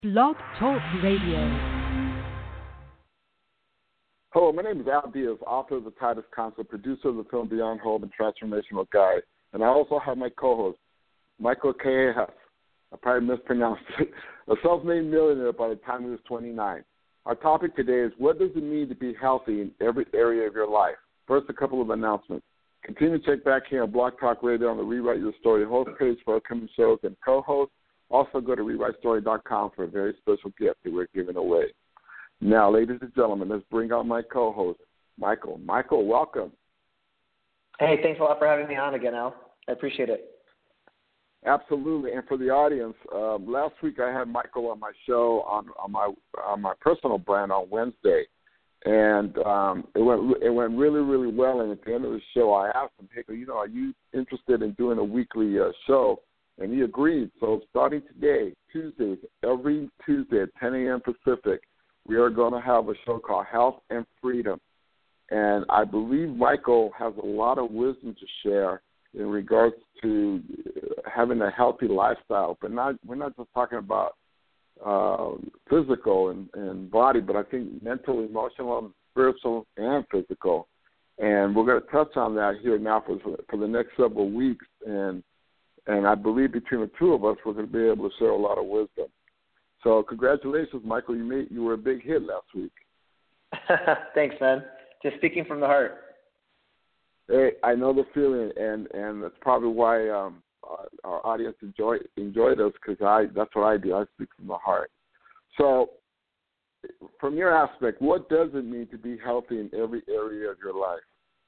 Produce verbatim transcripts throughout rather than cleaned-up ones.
Blog Talk Radio. Hello, my name is Al Diaz, author of The Titus Council, producer of the film Beyond Hope and Transformational Guide. And I also have my co-host, Michael K. Hess. I probably mispronounced it. A self-made millionaire by the time he was twenty-nine. Our topic today is, what does it mean to be healthy in every area of your life? First, a couple of announcements. Continue to check back here on Blog Talk Radio on the Rewrite Your Story host page for upcoming shows and co-hosts. Also, go to rewrite story dot com for a very special gift that we're giving away. Now, ladies and gentlemen, let's bring out my co-host, Michael. Michael, welcome. Hey, thanks a lot for having me on again, Al. I appreciate it. Absolutely. And for the audience, um, last week I had Michael on my show on, on my on my personal brand on Wednesday, and um, it went it went really really well. And at the end of the show, I asked him, "Hey, you know, are you interested in doing a weekly uh, show?" And he agreed. So starting today, Tuesdays, every Tuesday at ten a.m. Pacific, we are going to have a show called Health and Freedom. And I believe Michael has a lot of wisdom to share in regards to having a healthy lifestyle. But not we're not just talking about uh, physical and, and body, but I think mental, emotional, spiritual, and physical. And we're going to touch on that here now for, for the next several weeks. And And I believe between the two of us, we're going to be able to share a lot of wisdom. So congratulations, Michael. You made you were a big hit last week. Thanks, man. Just speaking from the heart. Hey, I know the feeling, and, and that's probably why um, our, our audience enjoyed enjoyed us, because I that's what I do. I speak from the heart. So from your aspect, what does it mean to be healthy in every area of your life?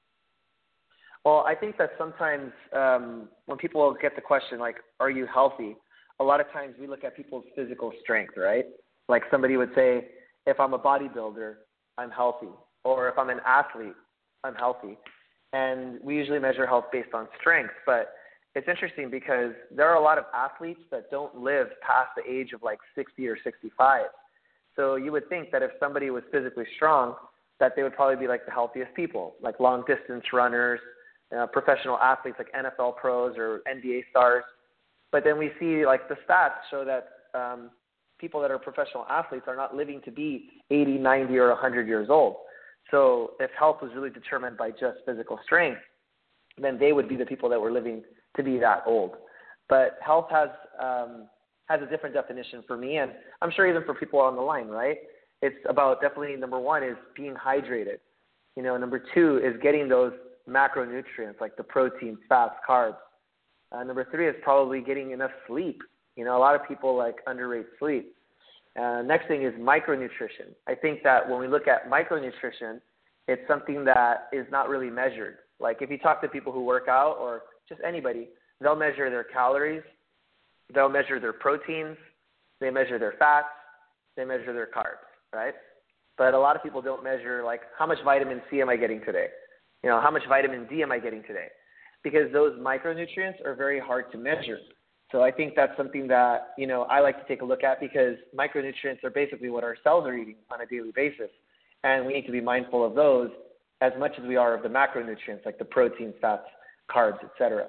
Well, I think that sometimes um, when people get the question, like, are you healthy? A lot of times we look at people's physical strength, right? Like somebody would say, if I'm a bodybuilder, I'm healthy. Or if I'm an athlete, I'm healthy. And we usually measure health based on strength. But it's interesting because there are a lot of athletes that don't live past the age of like sixty or sixty-five. So you would think that if somebody was physically strong, that they would probably be like the healthiest people, like long distance runners, Uh, professional athletes like N F L pros or N B A stars. But then we see like the stats show that um, people that are professional athletes are not living to be eighty, ninety, or one hundred years old. So if health was really determined by just physical strength, then they would be the people that were living to be that old. But health has um, has a different definition for me, and I'm sure even for people on the line, right? It's about definitely, number one is being hydrated. You know, number two is getting those macronutrients like the protein, fats, carbs. Uh, number three is probably getting enough sleep. You know, a lot of people like underrate sleep. Uh, next thing is micronutrition. I think that when we look at micronutrition, it's something that is not really measured. Like if you talk to people who work out or just anybody, they'll measure their calories, they'll measure their proteins, they measure their fats, they measure their carbs, right? But a lot of people don't measure like how much vitamin C am I getting today? You know, how much vitamin D am I getting today? Because those micronutrients are very hard to measure. So I think that's something that, you know, I like to take a look at, because micronutrients are basically what our cells are eating on a daily basis. And we need to be mindful of those as much as we are of the macronutrients, like the proteins, fats, carbs, et cetera.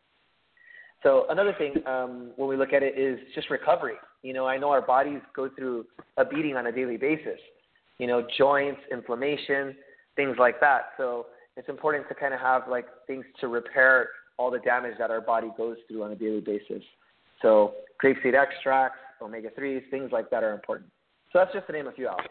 So another thing um, when we look at it is just recovery. You know, I know our bodies go through a beating on a daily basis, you know, joints, inflammation, things like that. So it's important to kind of have like things to repair all the damage that our body goes through on a daily basis. So grapeseed extracts, omega threes, things like that are important. So that's just to name a few out.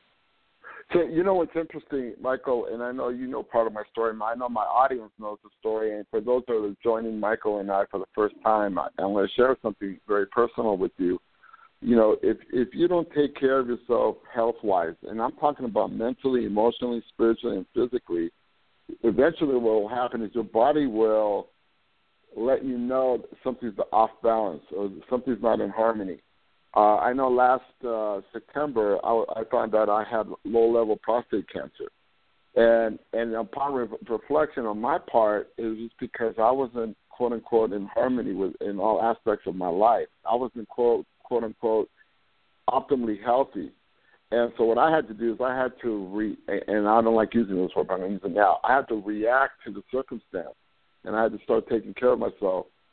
So you know what's interesting, Michael, and I know you know part of my story. I know my audience knows the story. And for those that are joining Michael and I for the first time, I'm going to share something very personal with you. You know, if if you don't take care of yourself health-wise, and I'm talking about mentally, emotionally, spiritually, and physically, eventually what will happen is your body will let you know that something's off balance or something's not in harmony. Uh, I know last uh, September I, I found out I had low-level prostate cancer. And and upon re- reflection on my part, it was just because I wasn't, quote-unquote, in harmony with in all aspects of my life. I wasn't, quote, quote-unquote, optimally healthy. And so what I had to do is I had to re, and I don't like using this word, but I'm going to use it now. I had to react to the circumstance, and I had to start taking care of myself.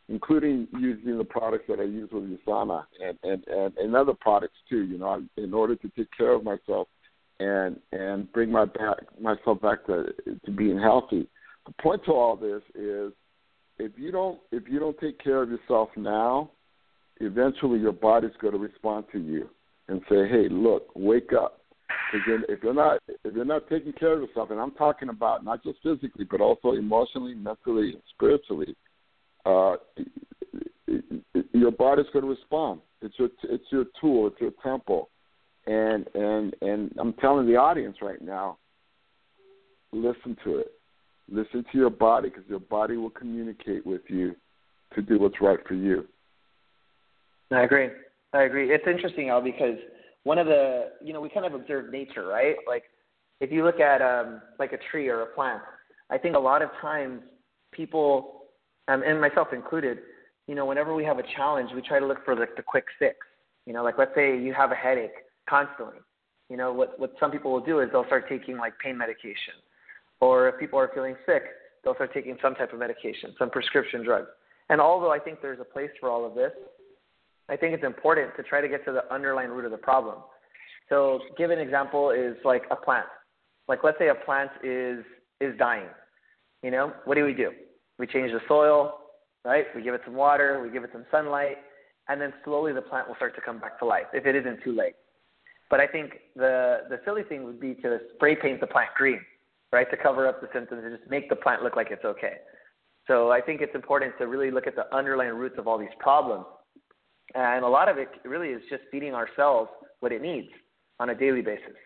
including using the products that I use with USANA and, and, and, and other products too, you know, in order to take care of myself and and bring my back myself back to to being healthy. The point to all this is if you don't if you don't take care of yourself now, eventually your body's going to respond to you and say, "Hey, look, wake up." Because if you're not if you're not taking care of yourself, and I'm talking about not just physically but also emotionally, mentally, and spiritually, uh, your body's going to respond. It's your it's your tool. It's your temple. And and and I'm telling the audience right now, listen to it. Listen to your body, because your body will communicate with you to do what's right for you. I agree. I agree. It's interesting, Al, because one of the, you know, we kind of observe nature, right? Like if you look at um, like a tree or a plant, I think a lot of times people, um, and myself included, you know, whenever we have a challenge, we try to look for like the quick fix. You know, like let's say you have a headache constantly. You know, what, what some people will do is they'll start taking like pain medication. Or if people are feeling sick, they'll start taking some type of medication, some prescription drugs. And although I think there's a place for all of this, I think it's important to try to get to the underlying root of the problem. So give an example is like a plant. Like let's say a plant is is dying. You know, what do we do? We change the soil, right? We give it some water, we give it some sunlight, and then slowly the plant will start to come back to life if it isn't too late. But I think the, the silly thing would be to spray paint the plant green, right, to cover up the symptoms and just make the plant look like it's okay. So I think it's important to really look at the underlying roots of all these problems. And a lot of it really is just feeding ourselves what it needs on a daily basis.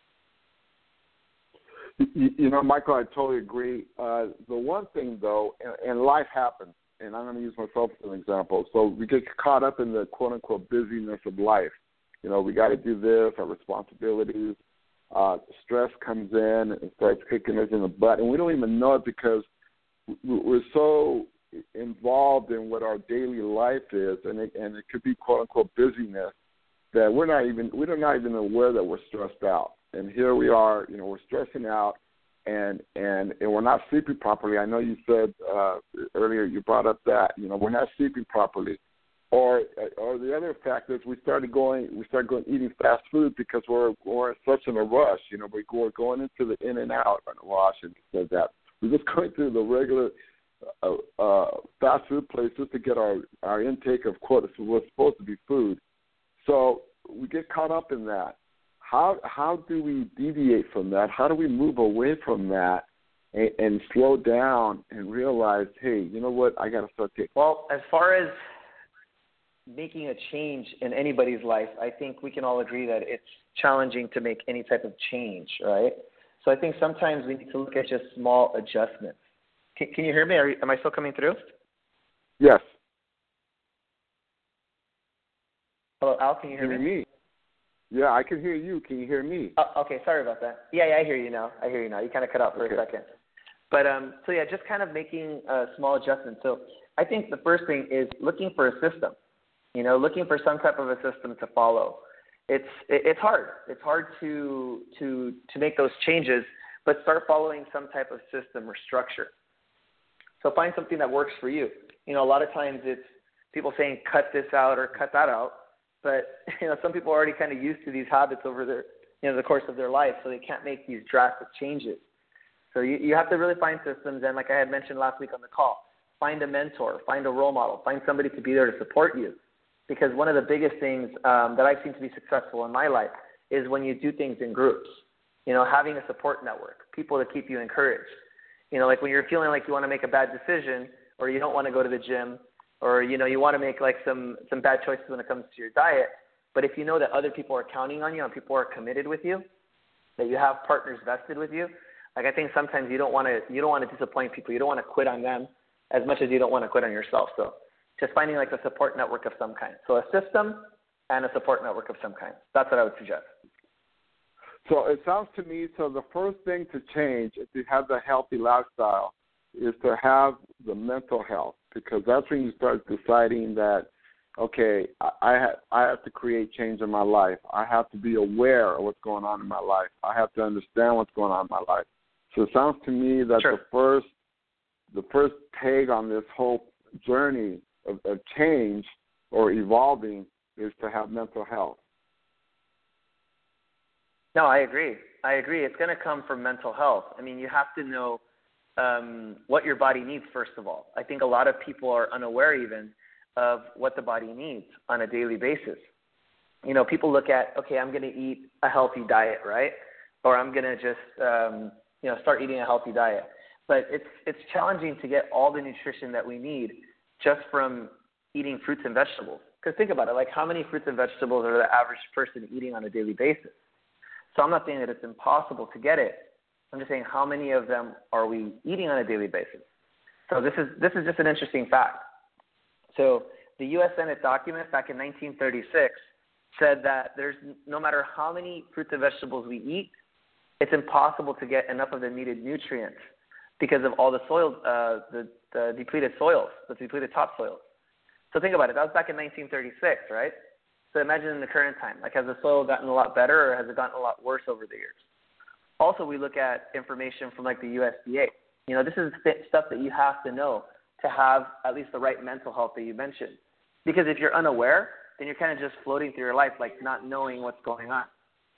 You, you know, Michael, I totally agree. Uh, the one thing, though, and, and life happens, and I'm going to use myself as an example. So we get caught up in the quote-unquote busyness of life. You know, we got to do this, our responsibilities. Uh, stress comes in and starts kicking us in the butt, and we don't even know it because we're so involved in what our daily life is, and it, and it could be quote unquote busyness that we're not even we're not even aware that we're stressed out. And here we are, you know, we're stressing out, and and and we're not sleeping properly. I know you said uh, earlier, you brought up that you know we're not sleeping properly. Or, or the other fact is we started going, we started going eating fast food because we're we're such in a rush. You know, we we're going into the in and out. Well, I shouldn't have said that. We're just going through the regular uh, uh, fast food places to get our, our intake of quote what's supposed to be food. So we get caught up in that. How how do we deviate from that? How do we move away from that and, and slow down and realize, hey, you know what? I got to start taking. Well, as far as making a change in anybody's life, I think we can all agree that it's challenging to make any type of change, right? So I think sometimes we need to look at just small adjustments. Can, can you hear me? Are you, am I still coming through? Yes. Hello, Al, can you hear can me? You hear me? Yeah, I can hear you. Can you hear me? Oh, okay, sorry about that. Yeah, yeah, I hear you now. I hear you now. You kind of cut out for okay. a second. But, um, so yeah, just kind of making a small adjustments. So I think the first thing is looking for a system. You know, looking for some type of a system to follow. It's it's hard. It's hard to to to make those changes, but start following some type of system or structure. So find something that works for you. You know, a lot of times it's people saying cut this out or cut that out, but you know, some people are already kind of used to these habits over their you know the course of their life, so they can't make these drastic changes. So you you have to really find systems, and like I had mentioned last week on the call, find a mentor, find a role model, find somebody to be there to support you. Because one of the biggest things um, that I've seen to be successful in my life is when you do things in groups. You know, having a support network, people to keep you encouraged. You know, like when you're feeling like you want to make a bad decision, or you don't want to go to the gym, or you know you want to make like some some bad choices when it comes to your diet. But if you know that other people are counting on you and people are committed with you, that you have partners vested with you, like I think sometimes you don't want to you don't want to disappoint people. You don't want to quit on them as much as you don't want to quit on yourself. So just finding like a support network of some kind. So a system and a support network of some kind. That's what I would suggest. So it sounds to me, so the first thing to change if you have the healthy lifestyle is to have the mental health, because that's when you start deciding that, okay, I, I, have, I have to create change in my life. I have to be aware of what's going on in my life. I have to understand what's going on in my life. So it sounds to me that sure. the first the first peg on this whole journey of, of change or evolving is to have mental health. No, I agree. I agree. It's going to come from mental health. I mean, you have to know um, what your body needs, first of all. I think a lot of people are unaware even of what the body needs on a daily basis. You know, people look at, okay, I'm going to eat a healthy diet, right? Or I'm going to just, um, you know, start eating a healthy diet. But it's it's challenging to get all the nutrition that we need just from eating fruits and vegetables. Because think about it, like how many fruits and vegetables are the average person eating on a daily basis? So I'm not saying that it's impossible to get it. I'm just saying how many of them are we eating on a daily basis? So this is this is just an interesting fact. So the U S Senate document back in nineteen thirty-six said that there's no matter how many fruits and vegetables we eat, it's impossible to get enough of the needed nutrients because of all the soil, uh, the, the depleted soils, the depleted topsoils. So think about it. That was back in nineteen thirty-six, right? So imagine in the current time, like has the soil gotten a lot better or has it gotten a lot worse over the years? Also, we look at information from like the U S D A. You know, this is th- stuff that you have to know to have at least the right mental health that you mentioned. Because if you're unaware, then you're kind of just floating through your life, like not knowing what's going on.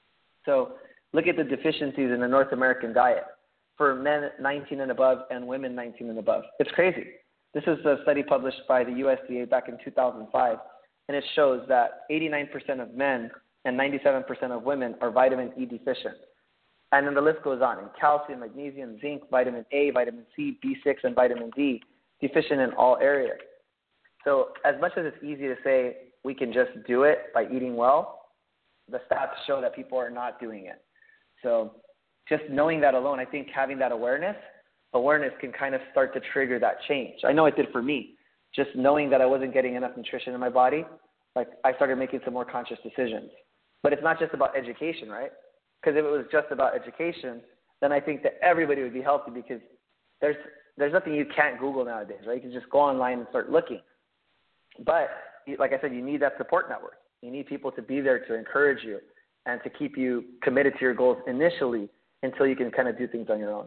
So look at the deficiencies in the North American diet for men nineteen and above and women nineteen and above. It's crazy. This is a study published by the U S D A back in two thousand five, and it shows that eighty-nine percent of men and ninety-seven percent of women are vitamin E deficient. And then the list goes on. In calcium, magnesium, zinc, vitamin A, vitamin C, B six, and vitamin D, deficient in all areas. So as much as it's easy to say we can just do it by eating well, the stats show that people are not doing it. So just knowing that alone, I think having that awareness, awareness can kind of start to trigger that change. I know it did for me. Just knowing that I wasn't getting enough nutrition in my body, like I started making some more conscious decisions. But it's not just about education, right? Because if it was just about education, then I think that everybody would be healthy because there's there's nothing you can't Google nowadays, right? You can just go online and start looking. But like I said, you need that support network. You need people to be there to encourage you and to keep you committed to your goals initially until you can kind of do things on your own.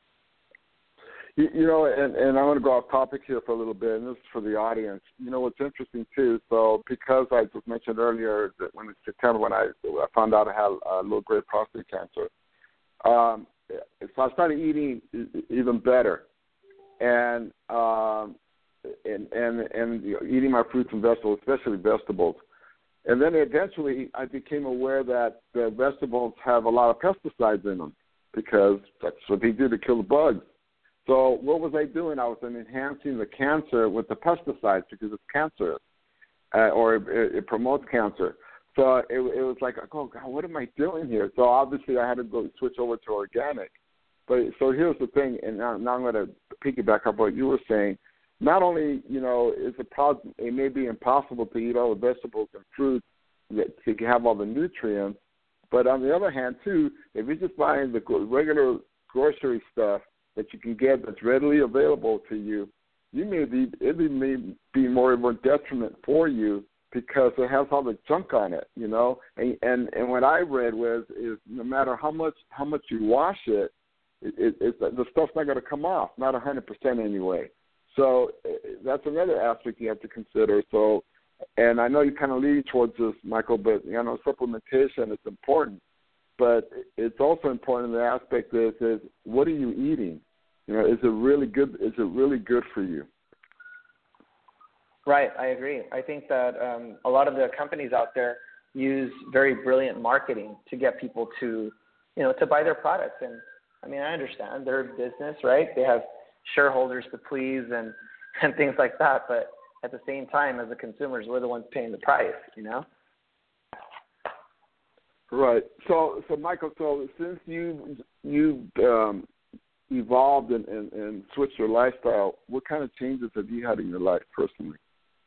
You, you know, and, and I want to go off topic here for a little bit, and this is for the audience. You know, what's interesting, too, so because I just mentioned earlier that when in September when I, I found out I had uh, low-grade prostate cancer, um, so I started eating even better. And um, and and and you know, eating my fruits and vegetables, especially vegetables. And then eventually I became aware that the vegetables have a lot of pesticides in them because that's what they do to kill the bugs. So what was I doing? I was enhancing the cancer with the pesticides because it's cancerous, uh, or it, it promotes cancer. So it, it was like, oh, God, what am I doing here? So obviously I had to go switch over to organic. But so here's the thing, and now, now I'm going to piggyback up what you were saying. Not only, you know, is it possible, it may be impossible to eat all the vegetables and fruits that to have all the nutrients, but on the other hand, too, if you're just buying the regular grocery stuff that you can get that's readily available to you, you may be it may be more of a detriment for you because it has all the junk on it, you know. And and, and what I read was is no matter how much how much you wash it, it, it, it the stuff's not going to come off, not one hundred percent anyway. So that's another aspect you have to consider. So, and I know you kind of lean towards this, Michael, but, you know, supplementation is important. But it's also important in the aspect that is, what are you eating? You know, is it really good? Is it really good for you? Right, I agree. I think that um, a lot of the companies out there use very brilliant marketing to get people to, you know, to buy their products. And, I mean, I understand they're a business, right? They have shareholders to please and, and things like that. But at the same time, as the consumers, we're the ones paying the price, you know? Right. So, so Michael, so since you you um, evolved and, and, and switched your lifestyle, what kind of changes have you had in your life personally?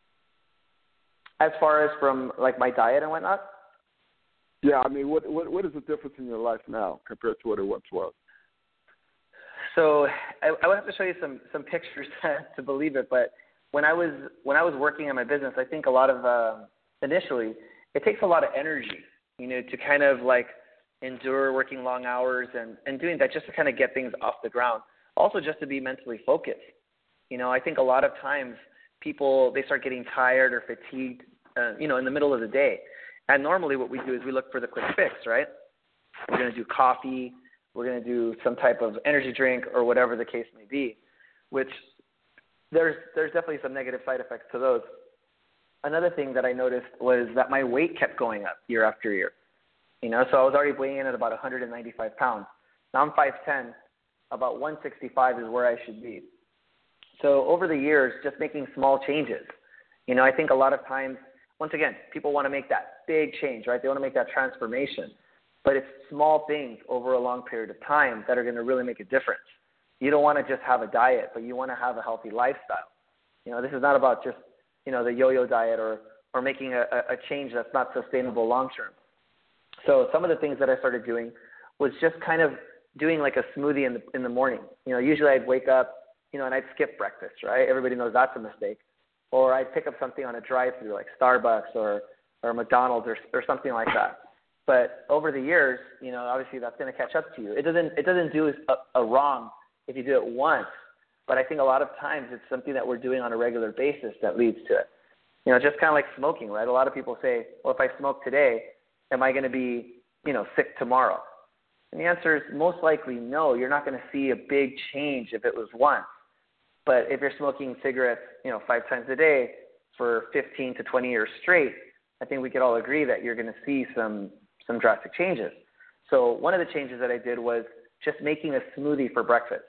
As far as from, like, my diet and whatnot? Yeah, I mean, what what what is the difference in your life now compared to what it once was? So I, I would have to show you some, some pictures to believe it, but when I was when I was working in my business, I think a lot of uh, initially it takes a lot of energy, you know, to kind of like endure working long hours and, and doing that just to kind of get things off the ground. Also, just to be mentally focused. You know, I think a lot of times people, they start getting tired or fatigued, uh, you know, in the middle of the day. And normally what we do is we look for the quick fix, right? We're going to do coffee, we're going to do some type of energy drink or whatever the case may be, which there's there's definitely some negative side effects to those. Another thing that I noticed was that my weight kept going up year after year. You know, so I was already weighing in at about one hundred ninety-five pounds. Now I'm five ten, about one sixty-five is where I should be. So over the years, just making small changes. You know, I think a lot of times, once again, people want to make that big change, right? They want to make that transformation. But it's small things over a long period of time that are going to really make a difference. You don't want to just have a diet, but you want to have a healthy lifestyle. You know, this is not about just, you know, the yo-yo diet or, or making a, a change that's not sustainable long-term. So some of the things that I started doing was just kind of doing like a smoothie in the, in the morning. You know, usually I'd wake up, you know, and I'd skip breakfast, right? Everybody knows that's a mistake. Or I'd pick up something on a drive-thru like Starbucks or, or McDonald's or, or something like that. But over the years, you know, obviously that's going to catch up to you. It doesn't it doesn't do a, a wrong if you do it once, but I think a lot of times it's something that we're doing on a regular basis that leads to it. You know, just kind of like smoking, right? A lot of people say, well, if I smoke today, am I going to be, you know, sick tomorrow? And the answer is most likely no. You're not going to see a big change if it was once. But if you're smoking cigarettes, you know, five times a day for fifteen to twenty years straight, I think we could all agree that you're going to see some some drastic changes. So one of the changes that I did was just making a smoothie for breakfast.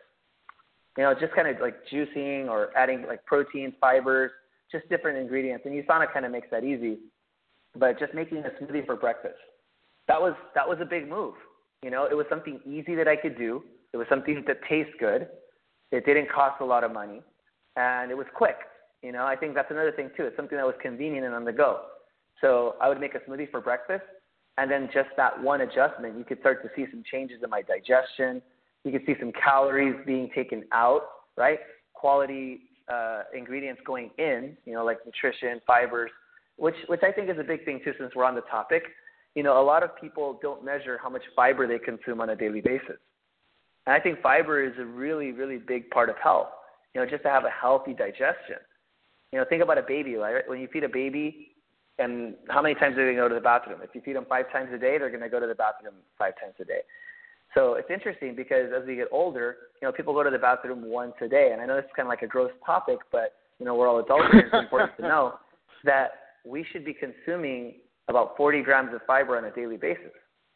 You know, just kind of like juicing or adding like proteins, fibers, just different ingredients. And USANA kind of makes that easy. But just making a smoothie for breakfast, that was that was a big move. You know, it was something easy that I could do. It was something that tastes good. It didn't cost a lot of money, and it was quick. You know, I think that's another thing too. It's something that was convenient and on the go. So I would make a smoothie for breakfast, and then just that one adjustment, you could start to see some changes in my digestion. You could see some calories being taken out, right? Quality uh, ingredients going in, you know, like nutrition, fibers, which which I think is a big thing too since we're on the topic. You know, a lot of people don't measure how much fiber they consume on a daily basis. And I think fiber is a really, really big part of health, you know, just to have a healthy digestion. You know, think about a baby, right? When you feed a baby, and how many times are they going to go to the bathroom? If you feed them five times a day, they're going to go to the bathroom five times a day. So it's interesting because as we get older, you know, people go to the bathroom once a day. And I know this is kind of like a gross topic, but, you know, we're all adults and it's important to know that we should be consuming about forty grams of fiber on a daily basis.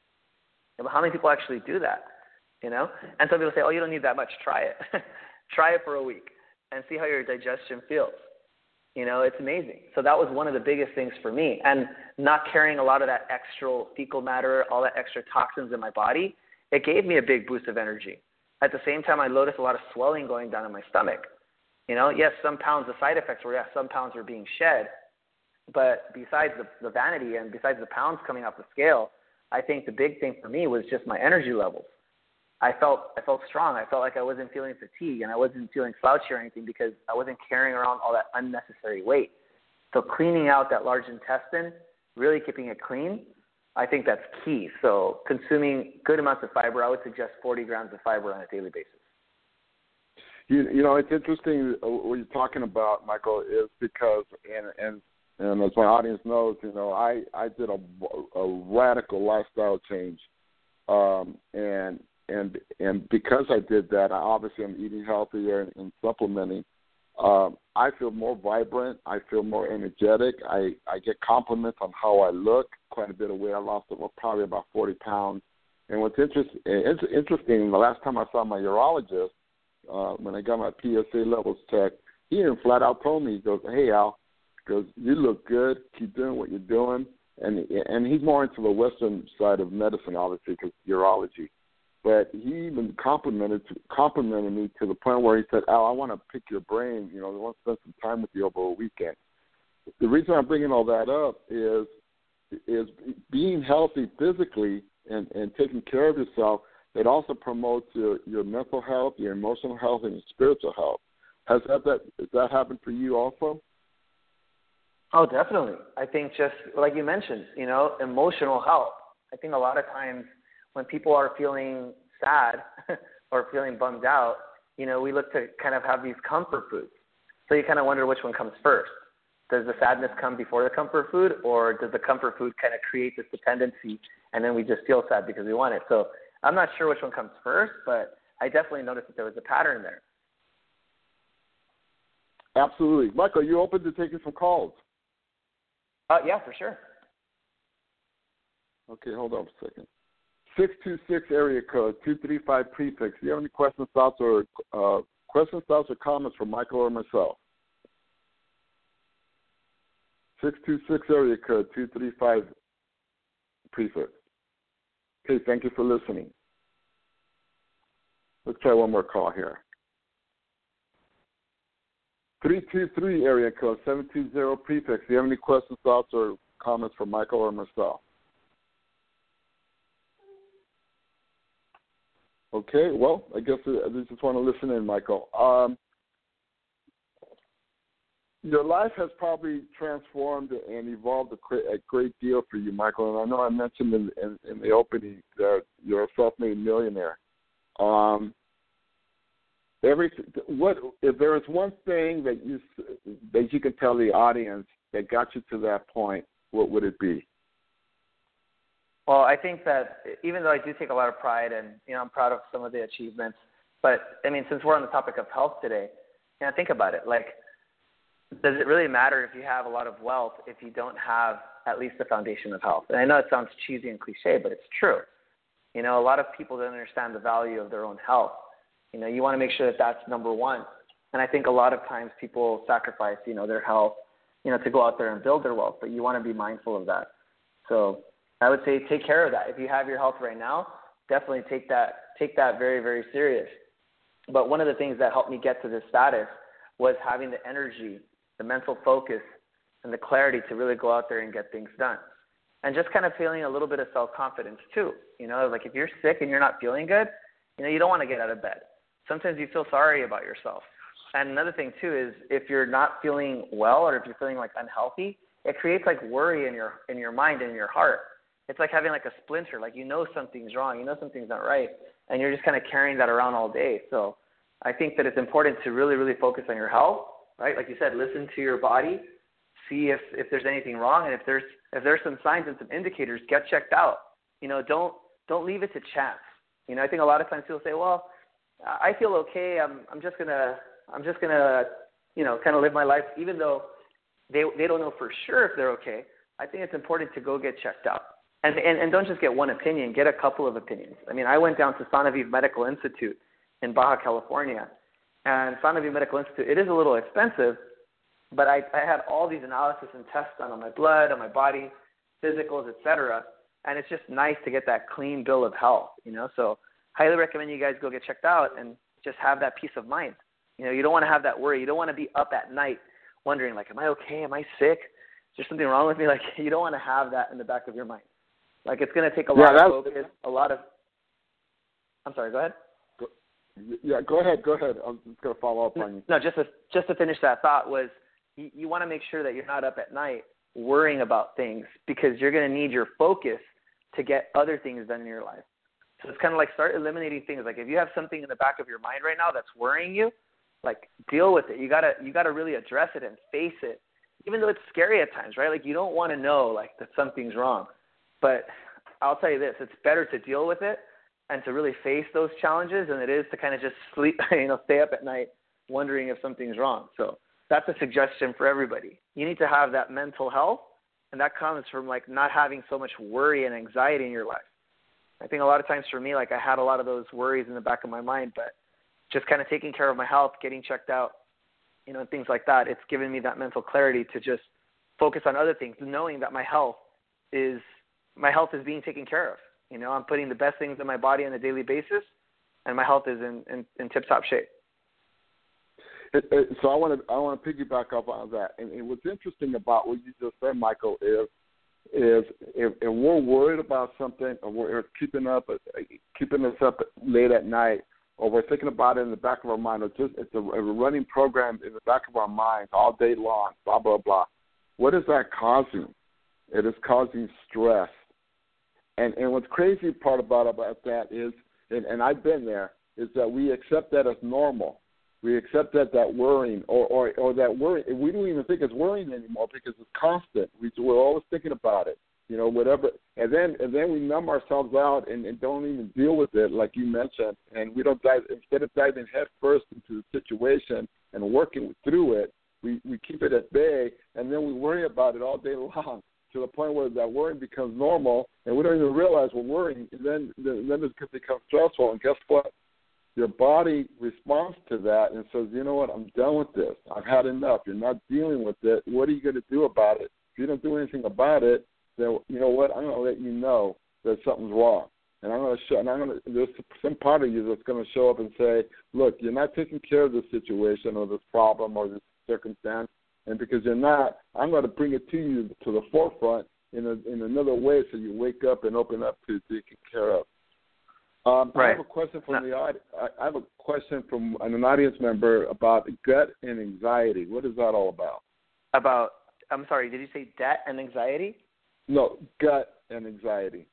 But how many people actually do that? You know, and some people say, oh, you don't need that much. Try it. Try it for a week and see how your digestion feels. You know, it's amazing. So that was one of the biggest things for me. And not carrying a lot of that extra fecal matter, all that extra toxins in my body, it gave me a big boost of energy. At the same time, I noticed a lot of swelling going down in my stomach. You know, yes, some pounds, the side effects were, yes, some pounds were being shed. But besides the, the vanity and besides the pounds coming off the scale, I think the big thing for me was just my energy levels. I felt I felt strong. I felt like I wasn't feeling fatigue and I wasn't feeling slouchy or anything because I wasn't carrying around all that unnecessary weight. So cleaning out that large intestine, really keeping it clean, I think that's key. So consuming good amounts of fiber, I would suggest forty grams of fiber on a daily basis. You, you know, it's interesting what you're talking about, Michael, is because, and, and, and as my audience knows, you know, I, I did a, a radical lifestyle change. Um, and And and because I did that, I obviously I'm eating healthier and, and supplementing. Um, I feel more vibrant. I feel more energetic. I, I get compliments on how I look. Quite a bit of weight. I lost about, probably about forty pounds. And what's interest, it's interesting, the last time I saw my urologist, uh, when I got my P S A levels checked, he even flat out told me, he goes, hey, Al, he goes, you look good. Keep doing what you're doing. And, and he's more into the Western side of medicine, obviously, because urology. But he even complimented complimented me to the point where he said, Al, I want to pick your brain. You know, I want to spend some time with you over a weekend. The reason I'm bringing all that up is is being healthy physically and, and taking care of yourself. It also promotes your, your mental health, your emotional health, and your spiritual health. Has that, that, has that happened for you also? Oh, definitely. I think just like you mentioned, you know, emotional health. I think a lot of times when people are feeling sad or feeling bummed out, you know, we look to kind of have these comfort foods. So you kind of wonder which one comes first. Does the sadness come before the comfort food, or does the comfort food kind of create this dependency and then we just feel sad because we want it? So I'm not sure which one comes first, but I definitely noticed that there was a pattern there. Absolutely. Michael, you open to taking some calls? Uh, yeah, for sure. Okay, hold on a second. six two six area code, two three five prefix. Do you have any questions, thoughts, or uh, questions, thoughts, or comments for Michael or myself? six two six area code, two three five prefix. Okay, thank you for listening. Let's try one more call here. three two three area code, seven two zero prefix. Do you have any questions, thoughts, or comments for Michael or myself? Okay, well, I guess I just want to listen in, Michael. Um, your life has probably transformed and evolved a, a great deal for you, Michael. And I know I mentioned in, in, in the opening that you're a self-made millionaire. Um, every what if there is one thing that you that you can tell the audience that got you to that point, what would it be? Well, I think that even though I do take a lot of pride and, you know, I'm proud of some of the achievements, but, I mean, since we're on the topic of health today, you know, think about it. Like, does it really matter if you have a lot of wealth if you don't have at least the foundation of health? And I know it sounds cheesy and cliche, but it's true. You know, a lot of people don't understand the value of their own health. You know, you want to make sure that that's number one. And I think a lot of times people sacrifice, you know, their health, you know, to go out there and build their wealth, but you want to be mindful of that. So I would say take care of that. If you have your health right now, definitely take that take that very, very serious. But one of the things that helped me get to this status was having the energy, the mental focus, and the clarity to really go out there and get things done. And just kind of feeling a little bit of self-confidence too. You know, like if you're sick and you're not feeling good, you know, you don't want to get out of bed. Sometimes you feel sorry about yourself. And another thing too is if you're not feeling well or if you're feeling like unhealthy, it creates like worry in your in your mind and in your heart. It's like having like a splinter, like you know something's wrong, you know something's not right, and you're just kind of carrying that around all day. So I think that it's important to really, really focus on your health, right? Like you said, listen to your body, see if, if there's anything wrong, and if there's if there's some signs and some indicators, get checked out. You know, don't don't leave it to chance. You know, I think a lot of times people say, well, I feel okay. I'm I'm just gonna I'm just gonna you know kind of live my life, even though they they don't know for sure if they're okay. I think it's important to go get checked out. And, and and don't just get one opinion, get a couple of opinions. I mean, I went down to San Aviv Medical Institute in Baja California. And San Aviv Medical Institute, it is a little expensive, but I, I had all these analysis and tests done on my blood, on my body, physicals, et cetera. And it's just nice to get that clean bill of health, you know. So highly recommend you guys go get checked out and just have that peace of mind. You know, you don't want to have that worry. You don't want to be up at night wondering, like, am I okay? Am I sick? Is there something wrong with me? Like, you don't want to have that in the back of your mind. Like, it's going to take a lot yeah, of focus, a lot of – I'm sorry, go ahead. Go, yeah, go ahead, go ahead. I'm just going to follow up on you. No, just to, just to finish that thought was you, you want to make sure that you're not up at night worrying about things because you're going to need your focus to get other things done in your life. So it's kind of like start eliminating things. Like if you have something in the back of your mind right now that's worrying you, like deal with it. You got to you got to really address it and face it, even though it's scary at times, right? Like you don't want to know like that something's wrong. But I'll tell you this, it's better to deal with it and to really face those challenges than it is to kind of just sleep, you know, stay up at night wondering if something's wrong. So that's a suggestion for everybody. You need to have that mental health, and that comes from, like, not having so much worry and anxiety in your life. I think a lot of times for me, like, I had a lot of those worries in the back of my mind, but just kind of taking care of my health, getting checked out, you know, and things like that, it's given me that mental clarity to just focus on other things, knowing that my health is – my health is being taken care of. You know, I'm putting the best things in my body on a daily basis, and my health is in, in, in tip-top shape. It, it, so I want to I want to piggyback up on that. And, and what's interesting about what you just said, Michael, is is if, if we're worried about something, or we're keeping up keeping us up late at night, or we're thinking about it in the back of our mind, or just it's a, a running program in the back of our minds all day long, blah blah blah. What is that causing? It is causing stress. And and what's crazy part about about that is, and, and I've been there, is that we accept that as normal. We accept that that worrying or, or, or that worry, we don't even think it's worrying anymore because it's constant. We, we're always thinking about it, you know, whatever. And then and then we numb ourselves out and, and don't even deal with it, like you mentioned. And we don't dive, instead of diving head first into the situation and working through it, we, we keep it at bay, and then we worry about it all day long to the point where that worrying becomes normal, and we don't even realize we're worrying. And then, then it becomes stressful, and guess what? Your body responds to that and says, you know what, I'm done with this. I've had enough. You're not dealing with it. What are you going to do about it? If you don't do anything about it, then you know what, I'm going to let you know that something's wrong. And I'm going to show, and I'm going to, there's some part of you that's going to show up and say, look, you're not taking care of this situation or this problem or this circumstance, and because you're not, I'm going to bring it to you to the forefront in a, in another way so you wake up and open up to taking care of. Um, right. I have a question from no. the audience. I have a question from an audience member about gut and anxiety. What is that all about? About, I'm sorry, did you say debt and anxiety? No, gut and anxiety.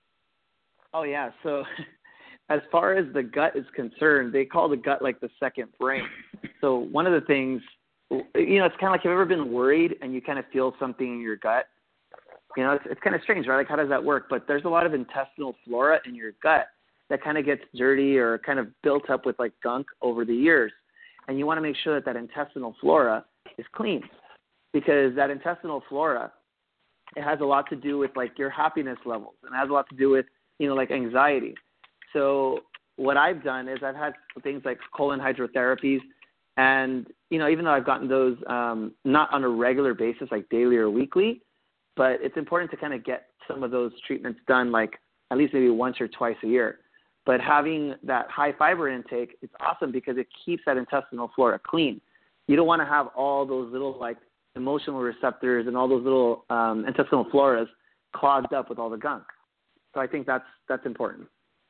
Oh, yeah. So as far as the gut is concerned, they call the gut like the second brain. So one of the things, you know, it's kind of like, have you ever been worried and you kind of feel something in your gut? You know, it's, it's kind of strange, right? Like, how does that work? But there's a lot of intestinal flora in your gut that kind of gets dirty or kind of built up with like gunk over the years. And you want to make sure that that intestinal flora is clean, because that intestinal flora, it has a lot to do with like your happiness levels, and it has a lot to do with, you know, like anxiety. So what I've done is I've had things like colon hydrotherapies, and, you know, even though I've gotten those um, not on a regular basis, like daily or weekly, but it's important to kind of get some of those treatments done like at least maybe once or twice a year. But having that high fiber intake, it's awesome because it keeps that intestinal flora clean. You don't want to have all those little like emotional receptors and all those little um, intestinal floras clogged up with all the gunk. So I think that's that's important.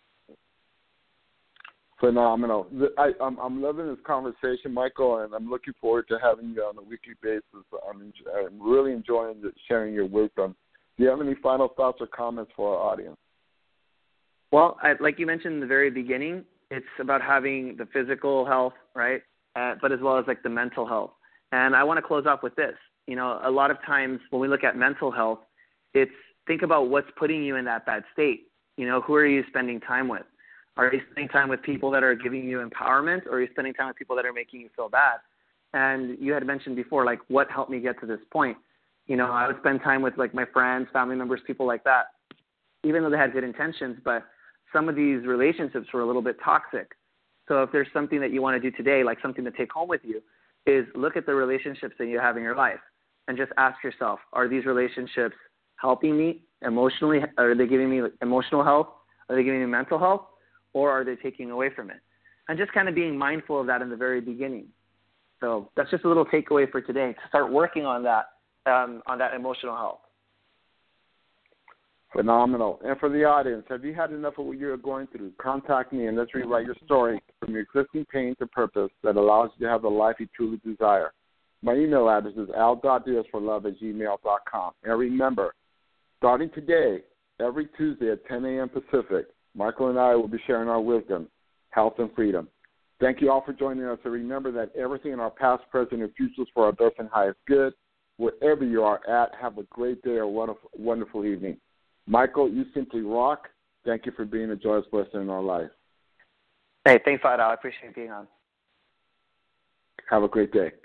Phenomenal. I, I'm, I'm loving this conversation, Michael, and I'm looking forward to having you on a weekly basis. I'm, I'm really enjoying sharing your wisdom. Do you have any final thoughts or comments for our audience? Well, I, like you mentioned in the very beginning, it's about having the physical health, right, uh, but as well as like the mental health. And I want to close off with this. You know, a lot of times when we look at mental health, it's think about what's putting you in that bad state. You know, who are you spending time with? Are you spending time with people that are giving you empowerment, or are you spending time with people that are making you feel bad? And you had mentioned before, like, what helped me get to this point? You know, I would spend time with, like, my friends, family members, people like that, even though they had good intentions, but some of these relationships were a little bit toxic. So if there's something that you want to do today, like something to take home with you, is look at the relationships that you have in your life and just ask yourself, are these relationships helping me emotionally? Are they giving me emotional health? Are they giving me mental health? Or are they taking away from it? And just kind of being mindful of that in the very beginning. So that's just a little takeaway for today, to start working on that, um, on that emotional health. Phenomenal. And for the audience, have you had enough of what you're going through? Contact me and let's rewrite your story from your existing pain to purpose that allows you to have the life you truly desire. My email address is al dot diaz for love at gmail dot com. And remember, starting today, every Tuesday at ten a.m. Pacific, Michael and I will be sharing our wisdom, health, and freedom. Thank you all for joining us. And remember that everything in our past, present, and future is for our best and highest good. Wherever you are at, have a great day or wonderful, wonderful evening. Michael, you simply rock. Thank you for being a joyous blessing in our life. Hey, thanks a lot, Al. I appreciate being on. Have a great day.